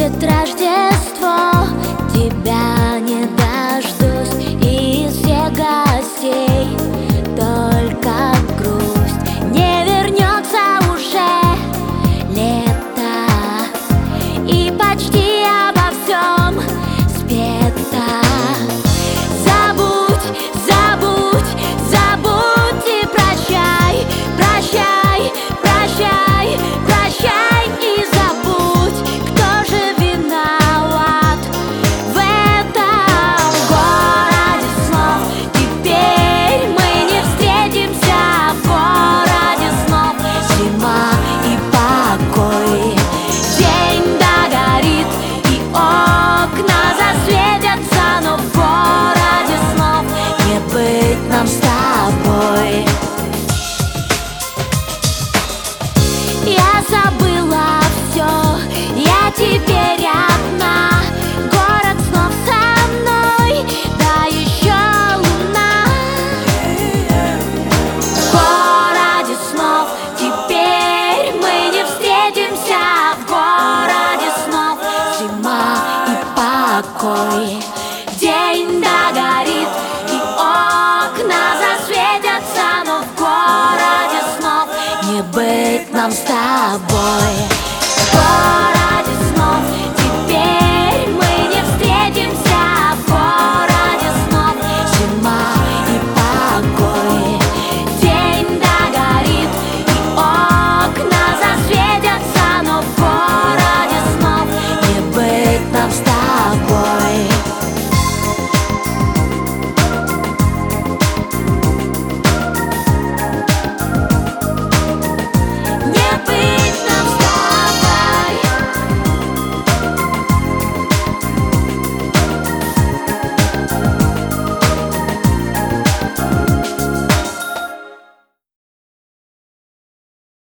Будет Рождество, тебя не дождусь, и всех гостей только грусть. Не вернется уже лето, и почти обо всем спето. Забудь, забудь, забудь и прощай, прощай, прощай, прощай и забудь, кто же виноват в этом городе снов. Теперь мы не встретимся в городе снов. Зима и покой, день догорит и окна засветятся, но в городе снов не быть нам с тобой. Я забыла все, я теперь одна. Город снов со мной, да еще луна. В городе снов теперь мы не встретимся. В городе снов зима и покой.